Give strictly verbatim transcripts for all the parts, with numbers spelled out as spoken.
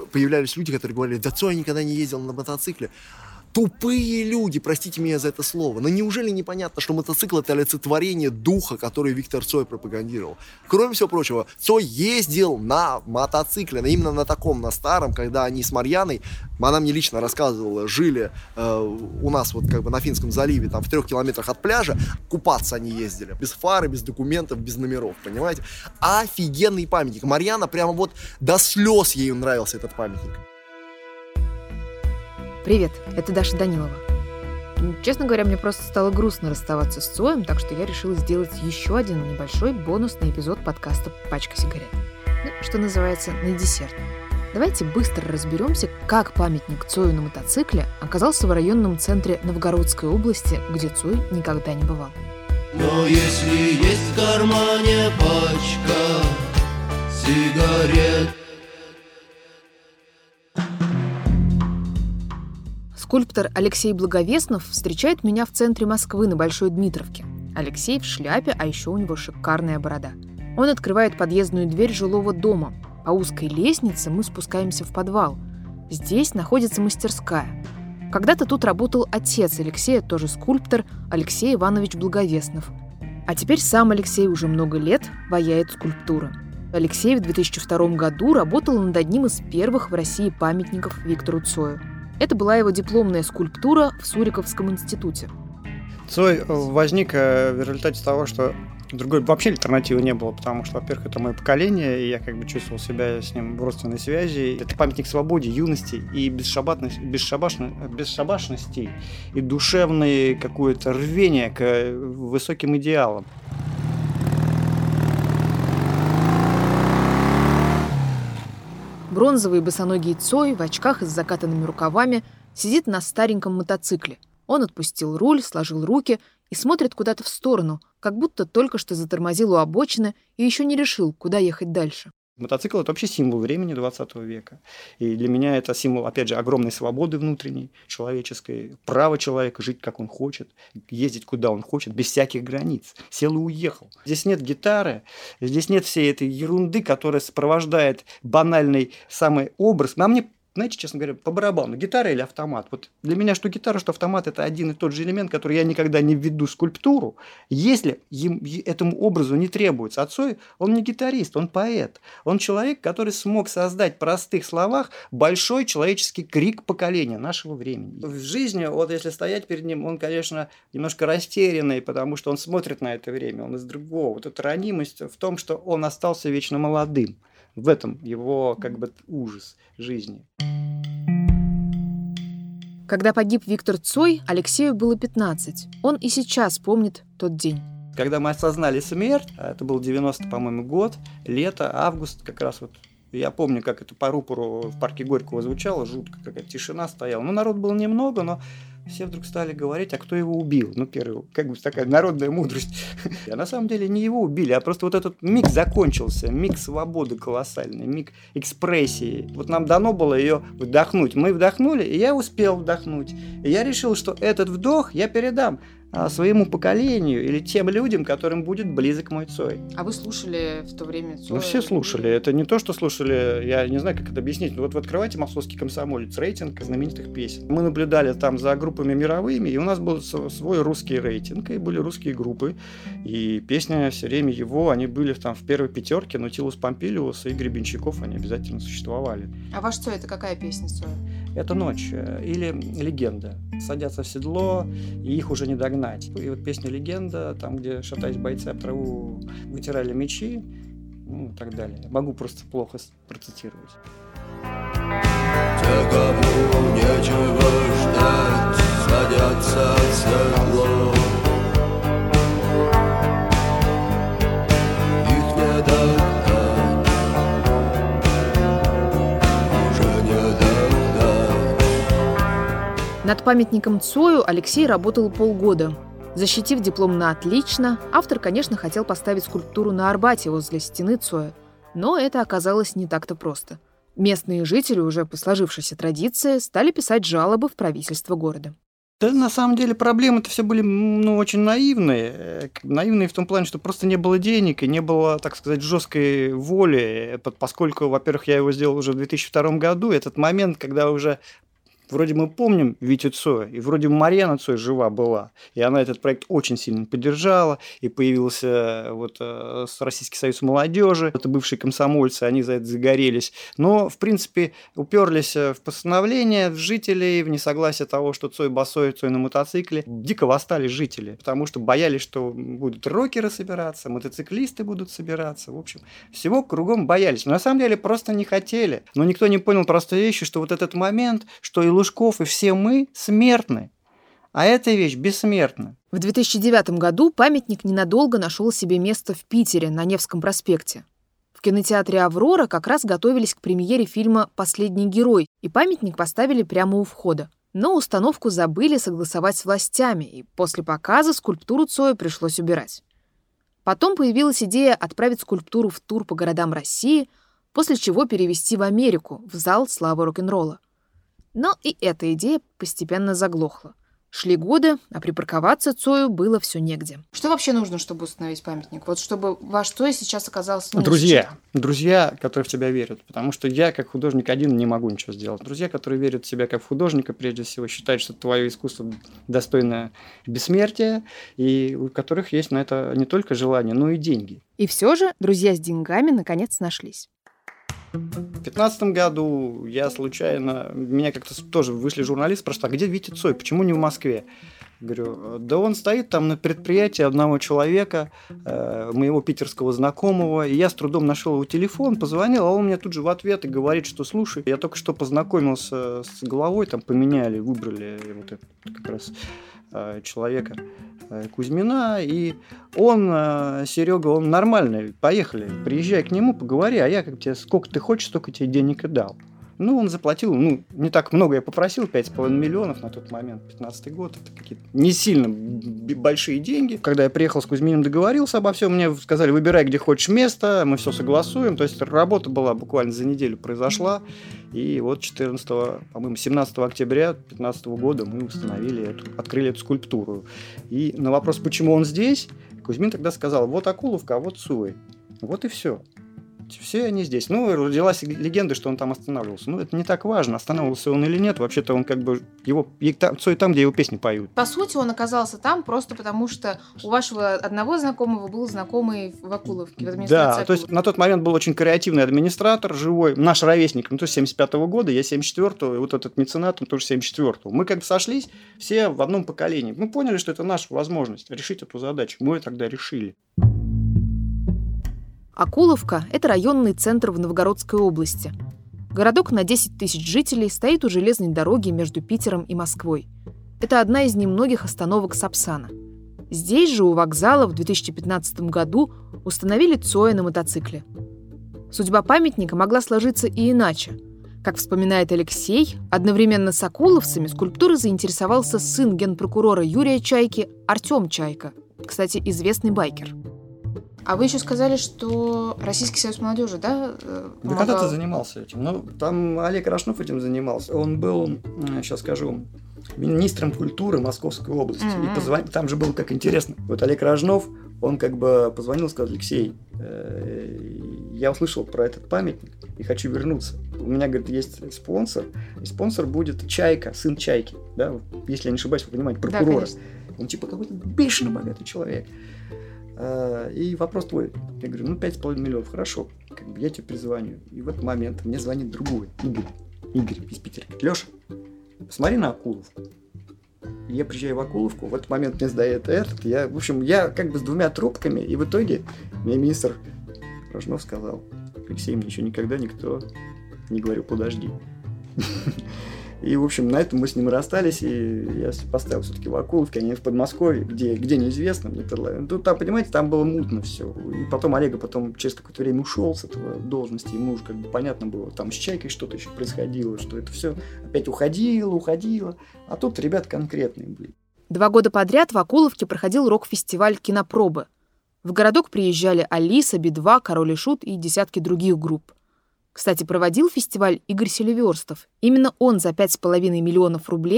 появлялись люди, которые говорили: да Цой никогда не ездил на мотоцикле. Тупые люди, простите меня за это слово. Но неужели непонятно, что мотоцикл — это олицетворение духа, который Виктор Цой пропагандировал? Кроме всего прочего, Цой ездил на мотоцикле, именно на таком, на старом, когда они с Марьяной, она мне лично рассказывала, жили э, у нас вот как бы на Финском заливе, там в трех километрах от пляжа, купаться они ездили. Без фары, без документов, без номеров, понимаете? Офигенный памятник. Марьяна прямо вот до слез ей нравился этот памятник. Привет, это Даша Данилова. Честно говоря, мне просто стало грустно расставаться с Цоем, так что я решила сделать еще один небольшой бонусный эпизод подкаста «Пачка сигарет». Ну, что называется, на десерт. Давайте быстро разберемся, как памятник Цою на мотоцикле оказался в районном центре Новгородской области, где Цой никогда не бывал. Но если есть в кармане пачка сигарет. Скульптор Алексей Благовеснов встречает меня в центре Москвы на Большой Дмитровке. Алексей в шляпе, а еще у него шикарная борода. Он открывает подъездную дверь жилого дома. По узкой лестнице мы спускаемся в подвал. Здесь находится мастерская. Когда-то тут работал отец Алексея, тоже скульптор, Алексей Иванович Благовеснов. А теперь сам Алексей уже много лет ваяет скульптуры. Алексей в две тысячи втором году работал над одним из первых в России памятников Виктору Цою. Это была его дипломная скульптура в Суриковском институте. Цой возник в результате того, что другой вообще альтернативы не было, потому что, во-первых, это мое поколение, и я как бы чувствовал себя с ним в родственной связи. Это памятник свободе, юности и бесшабашности, бесшабашности и душевное какое-то рвение к высоким идеалам. Бронзовый босоногий Цой в очках и с закатанными рукавами сидит на стареньком мотоцикле. Он отпустил руль, сложил руки и смотрит куда-то в сторону, как будто только что затормозил у обочины и еще не решил, куда ехать дальше. Мотоцикл – это вообще символ времени двадцатого века. И для меня это символ, опять же, огромной свободы внутренней, человеческой, права человека жить, как он хочет, ездить, куда он хочет, без всяких границ. Сел и уехал. Здесь нет гитары, здесь нет всей этой ерунды, которая сопровождает банальный самый образ. А мне, знаете, честно говоря, по барабану, гитара или автомат. Вот для меня что гитара, что автомат – это один и тот же элемент, который я никогда не введу в скульптуру, если им, этому образу не требуется. А Цой, он не гитарист, он поэт. Он человек, который смог создать в простых словах большой человеческий крик поколения нашего времени. В жизни, вот если стоять перед ним, он, конечно, немножко растерянный, потому что он смотрит на это время, он из другого. Вот эта ранимость в том, что он остался вечно молодым. В этом его как бы ужас жизни. Когда погиб Виктор Цой, Алексею было пятнадцать. Он и сейчас помнит тот день. Когда мы осознали смерть, это был девяностый, по-моему, год, лето, август, как раз вот. Я помню, как это по рупору в парке Горького звучало, жутко, какая-то тишина стояла. Ну, народ было немного, но все вдруг стали говорить, а кто его убил? Ну, первый, как бы такая народная мудрость. А на самом деле не его убили, а просто вот этот миг закончился, миг свободы колоссальный, миг экспрессии. Вот нам дано было ее вдохнуть. Мы вдохнули, и я успел вдохнуть. И я решил, что этот вдох я передам своему поколению или тем людям, которым будет близок мой Цой. А вы слушали в то время Цоя? Ну, все слушали. Это не то, что слушали, я не знаю, как это объяснить. Вот вы открываете «Московский комсомолец», рейтинг знаменитых песен. Мы наблюдали там за группами мировыми, и у нас был свой русский рейтинг, и были русские группы. И песни все время его, они были там в первой пятерке, Наутилус Помпилиус и Гребенщиков, они обязательно существовали. А ваш Цой — это какая песня Цоя? Это «Ночь» или «Легенда». Садятся в седло, и их уже не догнать. И вот песня «Легенда», там, где, шатаясь бойцы об траву, вытирали мечи, ну и так далее. Могу просто плохо процитировать. Те, кому нечего ждать, садятся в седло. Их не догнать, уже не догнать. Над памятником Цою Алексей работал полгода. Защитив диплом на отлично, автор, конечно, хотел поставить скульптуру на Арбате возле стены Цоя. Но это оказалось не так-то просто. Местные жители, уже по сложившейся традиции, стали писать жалобы в правительство города. Да, на самом деле проблемы-то все были, ну, очень наивные. Наивные в том плане, что просто не было денег и не было, так сказать, жесткой воли, поскольку, во-первых, я его сделал уже в две тысячи втором году. Этот момент, когда уже вроде мы помним Витю Цоя, и вроде Марьяна Цой жива была, и она этот проект очень сильно поддержала, и появился вот Российский союз молодежи, это бывшие комсомольцы, они за это загорелись, но, в принципе, уперлись в постановление в жителей, в несогласие того, что Цой босой, Цой на мотоцикле. Дико восстали жители, потому что боялись, что будут рокеры собираться, мотоциклисты будут собираться, в общем, всего кругом боялись. Но на самом деле просто не хотели. Но никто не понял простой вещи, что вот этот момент, что и Лужков, и все мы смертны, а эта вещь бессмертна. В две тысячи девятом году памятник ненадолго нашел себе место в Питере, на Невском проспекте. В кинотеатре «Аврора» как раз готовились к премьере фильма «Последний герой», и памятник поставили прямо у входа. Но установку забыли согласовать с властями, и после показа скульптуру Цоя пришлось убирать. Потом появилась идея отправить скульптуру в тур по городам России, после чего перевезти в Америку, в зал славы рок-н-ролла. Но и эта идея постепенно заглохла. Шли годы, а припарковаться Цою было все негде. Что вообще нужно, чтобы установить памятник? Вот чтобы ваш Цой сейчас оказался... Ну, друзья. Друзья, которые в тебя верят. Потому что я, как художник, один не могу ничего сделать. Друзья, которые верят в тебя как в художника, прежде всего, считают, что твое искусство достойно бессмертия, и у которых есть на это не только желание, но и деньги. И все же друзья с деньгами наконец нашлись. В две тысячи пятнадцатом году я случайно, меня как-то тоже вышли журналисты, спрашивают, а где Витя Цой, почему не в Москве? Говорю, да он стоит там на предприятии одного человека, э, моего питерского знакомого, и я с трудом нашел его телефон, позвонил, а он мне тут же в ответ и говорит, что слушай, я только что познакомился с главой, там поменяли, выбрали вот это как раз э, человека э, Кузьмина, и он, э, Серега, он нормальный, поехали, приезжай к нему, поговори, а я как тебе, сколько ты хочешь, столько тебе денег и дал. Ну, он заплатил, ну, не так много я попросил, пять с половиной миллионов на тот момент, пятнадцатый год, это какие-то не сильно большие деньги. Когда я приехал с Кузьминым, договорился обо всем, мне сказали, выбирай, где хочешь место, мы все согласуем, то есть работа была буквально за неделю произошла, и вот четырнадцатого, по-моему, семнадцатого октября две тысячи пятнадцатого года мы установили эту, открыли эту скульптуру. И на вопрос, почему он здесь, Кузьмин тогда сказал, вот Акуловка, а вот Цой, вот и все. Все они здесь. Ну, родилась легенда, что он там останавливался. Ну, это не так важно, останавливался он или нет. Вообще-то он как бы... его Цой там, где его песни поют. По сути, он оказался там просто потому, что у вашего одного знакомого был знакомый в Акуловке, в администрации Да, Акуловки. то есть на тот момент был очень креативный администратор, живой, наш ровесник, ну, то есть семьдесят пятого года, я семьдесят четвёртого, и вот этот меценат, он тоже семьдесят четвёртого. Мы как бы сошлись все в одном поколении. Мы поняли, что это наша возможность решить эту задачу. Мы ее тогда решили. Акуловка – это районный центр в Новгородской области. Городок на десять тысяч жителей стоит у железной дороги между Питером и Москвой. Это одна из немногих остановок Сапсана. Здесь же у вокзала в две тысячи пятнадцатом году установили Цоя на мотоцикле. Судьба памятника могла сложиться и иначе. Как вспоминает Алексей, одновременно с акуловцами скульптурой заинтересовался сын генпрокурора Юрия Чайки Артем Чайка, кстати, известный байкер. А вы еще сказали, что Российский союз молодежи, да, помогал? Да когда-то занимался этим. Ну, там Олег Рашнов этим занимался. Он был, сейчас скажу, министром культуры Московской области. Mm-hmm. И позвон... там же было как интересно. Вот Олег Рашнов, он как бы позвонил и сказал, Алексей, э, я услышал про этот памятник и хочу вернуться. У меня, говорит, есть спонсор, и спонсор будет Чайка, сын Чайки, да, если я не ошибаюсь, вы понимаете, прокурора. Да, он типа какой-то бешено богатый человек. И вопрос твой. Я говорю, ну, пять с половиной миллионов, хорошо. Как бы я тебе перезвоню. И в этот момент мне звонит другой, Игорь. Игорь из Питера. Говорит, Леша, посмотри на Акуловку. И я приезжаю в Акуловку, в этот момент мне сдает этот. Я, в общем, я как бы с двумя трубками, и в итоге мне министр Рожнов сказал, Алексей, мне еще никогда никто не говорил, подожди. И, в общем, на этом мы с ним расстались, и я поставил все-таки в Акуловке, а не в Подмосковье, где, где неизвестно, мне предлагали. Ну, там, понимаете, там было мутно все. И потом Олега потом через какое-то время ушел с этого должности, ему уже как бы понятно было, там с Чайкой что-то еще происходило, что это все опять уходило, уходило. А тут ребята конкретные были. Два года подряд в Акуловке проходил рок-фестиваль «Кинопробы». В городок приезжали Алиса, Би-два, Король и Шут и десятки других групп. Кстати, проводил фестиваль Игорь Селиверстов. Именно он за пять с половиной миллионов рублей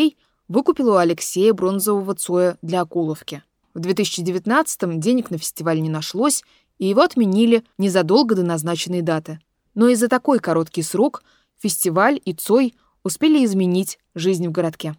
выкупил у Алексея бронзового Цоя для Окуловки. В две тысячи девятнадцатом денег на фестиваль не нашлось, и его отменили незадолго до назначенной даты. Но и за такой короткий срок фестиваль и Цой успели изменить жизнь в городке.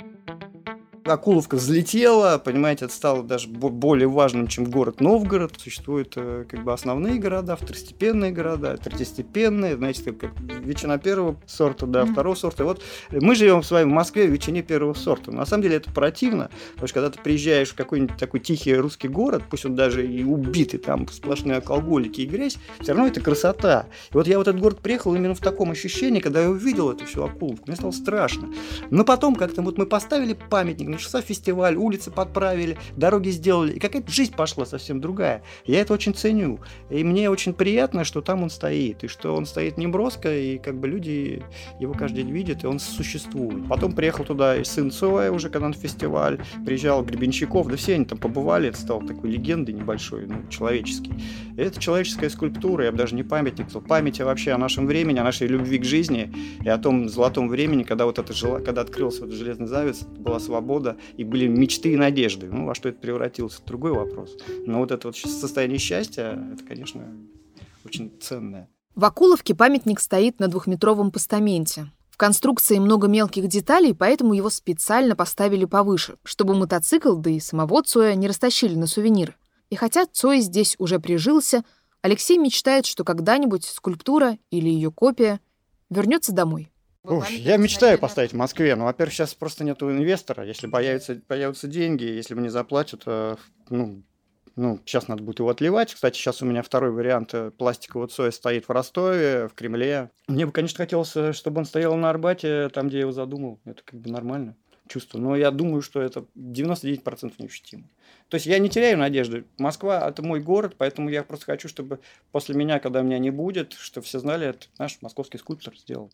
Окуловка взлетела, понимаете, это стало даже более важным, чем город Новгород. Существуют как бы основные города, второстепенные города, третьестепенные, знаете, как ветчина первого сорта, да, mm-hmm. второго сорта. И вот мы живем с вами в Москве в ветчине первого сорта. Но на самом деле это противно, потому что когда ты приезжаешь в какой-нибудь такой тихий русский город, пусть он даже и убитый, там сплошные алкоголики и грязь, все равно это красота. И вот я в этот город приехал именно в таком ощущении, когда я увидел эту всю Окуловку, мне стало страшно. Но потом как-то вот мы поставили памятник, начался фестиваль, улицы подправили, дороги сделали, и какая-то жизнь пошла совсем другая. Я это очень ценю. И мне очень приятно, что там он стоит, и что он стоит не броско, и как бы люди его каждый день видят, и он существует. Потом приехал туда и сын Цоя уже, когда на фестиваль, приезжал Гребенщиков, да все они там побывали, это стало такой легендой небольшой, ну, человеческий. И это человеческая скульптура, я бы даже не памятник, то память вообще о нашем времени, о нашей любви к жизни, и о том золотом времени, когда вот это жила, когда открылся вот железный занавес, была свобода, и были мечты и надежды. Ну, во что это превратилось, это другой вопрос. Но вот это вот состояние счастья, это, конечно, очень ценное. В Окуловке памятник стоит на двухметровом постаменте. В конструкции много мелких деталей, поэтому его специально поставили повыше, чтобы мотоцикл, да и самого Цоя не растащили на сувениры. И хотя Цой здесь уже прижился, Алексей мечтает, что когда-нибудь скульптура или ее копия вернется домой. Ух, я мечтаю поставить в Москве, но, во-первых, сейчас просто нету инвестора. Если появятся, появятся деньги, если мне заплатят, ну, ну, сейчас надо будет его отливать. Кстати, сейчас у меня второй вариант пластикового Цоя стоит в Ростове, в Кремле. Мне бы, конечно, хотелось, чтобы он стоял на Арбате, там, где я его задумал. Это как бы нормально чувство. Но я думаю, что это девяносто девять процентов неощутимо. То есть я не теряю надежды. Москва – это мой город, поэтому я просто хочу, чтобы после меня, когда меня не будет, чтобы все знали, это наш московский скульптор сделал.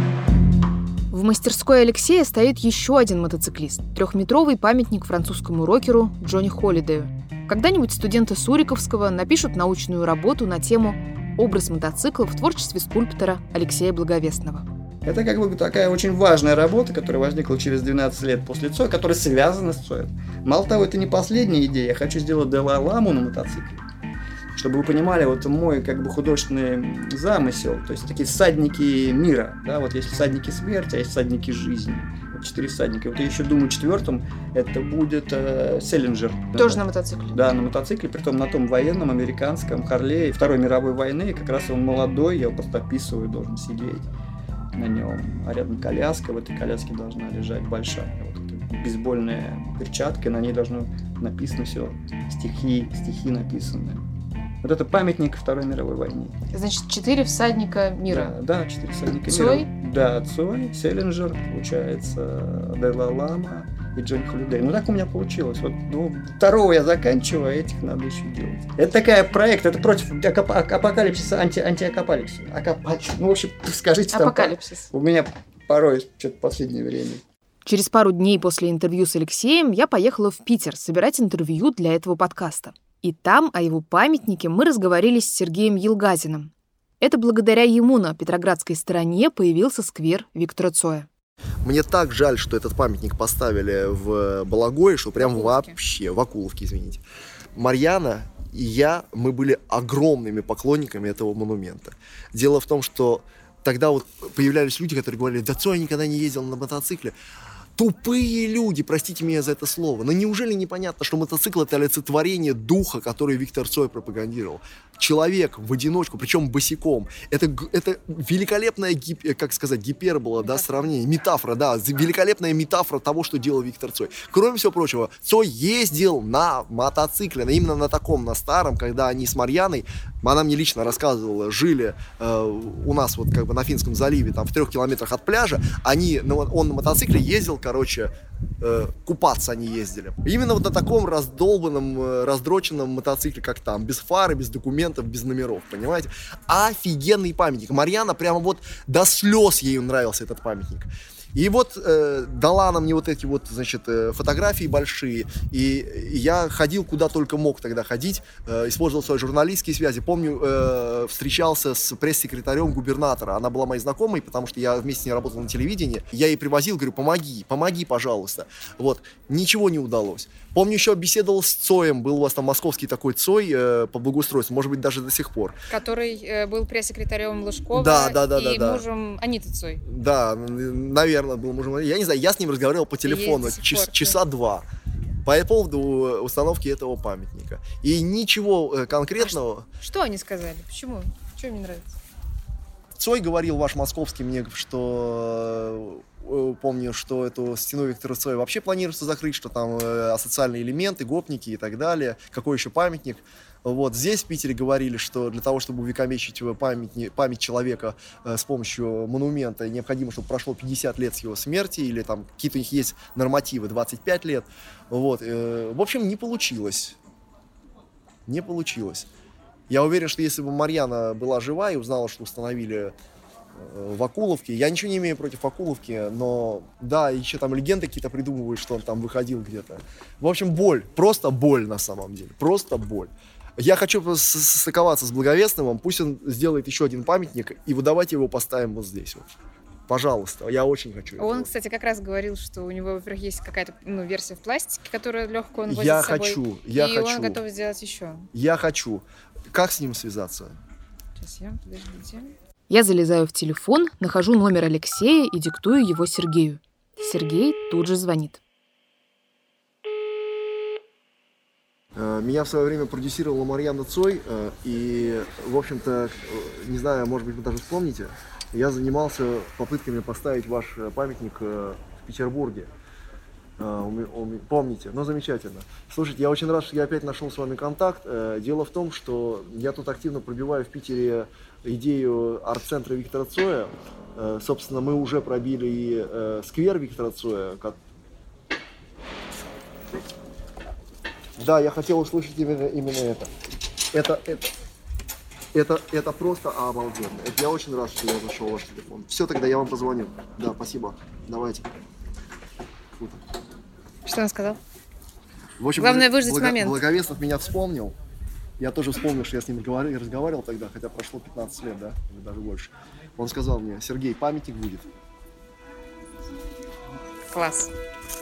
В мастерской Алексея стоит еще один мотоциклист – трехметровый памятник французскому рокеру Джонни Холидею. Когда-нибудь студенты Суриковского напишут научную работу на тему «Образ мотоцикла в творчестве скульптора Алексея Благовестного». Это как бы такая очень важная работа, которая возникла через двенадцать лет после Цоя, которая связана с Цоем. Мало того, это не последняя идея. Я хочу сделать Далай-ламу на мотоцикле. Чтобы вы понимали, вот мой как бы художественный замысел, то есть такие всадники мира, да, вот есть всадники смерти, а есть всадники жизни. Вот четыре всадника. Вот я еще думаю, четвертым это будет э, Селлинджер. Тоже да, на мотоцикле? Да, на мотоцикле, притом на том военном, американском, Харлее, Второй мировой войны, как раз он молодой, я его просто описываю, должен сидеть на нем, а рядом коляска, в этой коляске должна лежать большая вот эта бейсбольная перчатка, и на ней должно написано все, стихи, стихи написаны. Вот это памятник Второй мировой войне. Значит, четыре всадника мира. Да, да, четыре всадника Цой? мира. Да, Цой, Селлинджер, получается, Далай-лама и Джонни Холидей. Ну, так у меня получилось. Вот ну, второго я заканчиваю, а этих надо еще делать. Это такой проект, это против апокалипсиса, анти, антиакапалипсиса. Акапаль... Ну, в общем, скажите там. Апокалипсис. У меня порой что-то в последнее время. Через пару дней после интервью с Алексеем я поехала в Питер собирать интервью для этого подкаста. И там о его памятнике мы разговаривали с Сергеем Елгазиным. Это благодаря ему на Петроградской стороне появился сквер Виктора Цоя. Мне так жаль, что этот памятник поставили в Балагое, что прям Окуловке. вообще, в Окуловке, извините. Марьяна и я, мы были огромными поклонниками этого монумента. Дело в том, что тогда вот появлялись люди, которые говорили, да Цой никогда не ездил на мотоцикле. Тупые люди, простите меня за это слово. Но неужели непонятно, что мотоцикл — это олицетворение духа, который Виктор Цой пропагандировал? Человек в одиночку, причем босиком. Это, это великолепная, гип, как сказать, гипербола, да, сравнение, метафора, да, великолепная метафора того, что делал Виктор Цой. Кроме всего прочего, Цой ездил на мотоцикле, именно на таком, на старом, когда они с Марьяной, она мне лично рассказывала, жили э, у нас вот как бы на Финском заливе, там в трех километрах от пляжа, они, он на мотоцикле ездил, короче, э, купаться они ездили. Именно вот на таком раздолбанном, э, раздроченном мотоцикле, как там, без фары, без документов, без номеров, понимаете? Офигенный памятник. Марьяна прямо вот до слез ей нравился этот памятник. И вот э, дала она мне вот эти вот, значит, э, фотографии большие, и, и я ходил куда только мог тогда ходить, э, использовал свои журналистские связи. Помню, э, встречался с пресс-секретарем губернатора, она была моей знакомой, потому что я вместе с ней работал на телевидении. Я ей привозил, говорю, помоги, помоги, пожалуйста. Вот, ничего не удалось. Помню, еще беседовал с Цоем, был у вас там московский такой Цой э, по благоустройству, может быть, даже до сих пор. Который э, был пресс-секретарем Лужкова да, да, да, и да, мужем Аниты Цой. Да, наверное, был мужем. Я не знаю, я с ним разговаривал по телефону час, пор, часа да. два по поводу установки этого памятника. И ничего конкретного... А что они сказали? Почему? Что им не нравится? Цой говорил, ваш московский, мне, что... Помню, что эту стену Виктора Цоя вообще планируется закрыть, что там асоциальные элементы, гопники и так далее. Какой еще памятник? Вот здесь в Питере говорили, что для того, чтобы увековечить память, память человека э, с помощью монумента, необходимо, чтобы прошло пятьдесят лет с его смерти, или там какие-то у них есть нормативы, двадцать пять лет. Вот, э, в общем, не получилось. Не получилось. Я уверен, что если бы Марьяна была жива и узнала, что установили э, в Акуловке, я ничего не имею против Акуловки, но да, еще там легенды какие-то придумывают, что он там выходил где-то. В общем, боль, просто боль на самом деле, просто боль. Я хочу состыковаться с Благовестным, пусть он сделает еще один памятник, и вот давайте его поставим вот здесь вот. Пожалуйста, я очень хочу. Он, этого. Кстати, как раз говорил, что у него, во-первых, есть какая-то ну, версия в пластике, которая легкую он возит я с собой. хочу, я и хочу. он готов сделать еще. Я хочу. Как с ним связаться? Сейчас я, подождите. Я залезаю в телефон, нахожу номер Алексея и диктую его Сергею. Сергей тут же звонит. Меня в свое время продюсировала Марьяна Цой, и, в общем-то, не знаю, может быть, вы даже вспомните, я занимался попытками поставить ваш памятник в Петербурге. Помните? Ну, замечательно. Слушайте, я очень рад, что я опять нашел с вами контакт. Дело в том, что я тут активно пробиваю в Питере идею арт-центра Виктора Цоя. Собственно, мы уже пробили и сквер Виктора Цоя. Да, я хотел услышать именно, именно это. Это, это, это, это просто обалденно. Это я очень рад, что я нашел ваш телефон. Все, тогда я вам позвоню. Да, спасибо. Давайте. Круто. Что он сказал? В общем, главное выждать благо, момент. Благовестов меня вспомнил. Я тоже вспомнил, что я с ним разговаривал, разговаривал тогда, хотя прошло пятнадцать лет, да, или даже больше. Он сказал мне: Сергей, памятник будет. Класс.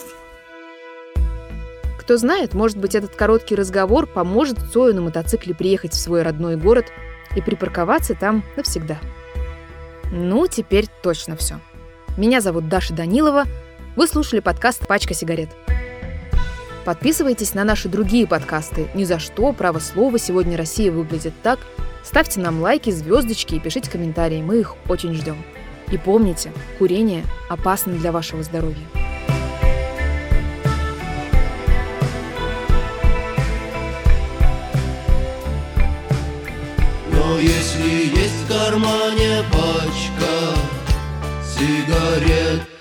Кто знает, может быть, этот короткий разговор поможет Цою на мотоцикле приехать в свой родной город и припарковаться там навсегда. Ну, теперь точно все. Меня зовут Даша Данилова. Вы слушали подкаст «Пачка сигарет». Подписывайтесь на наши другие подкасты «Ни за что», «Право слова», «Сегодня Россия выглядит так». Ставьте нам лайки, звездочки и пишите комментарии. Мы их очень ждем. И помните, курение опасно для вашего здоровья. Но если есть в кармане пачка сигарет,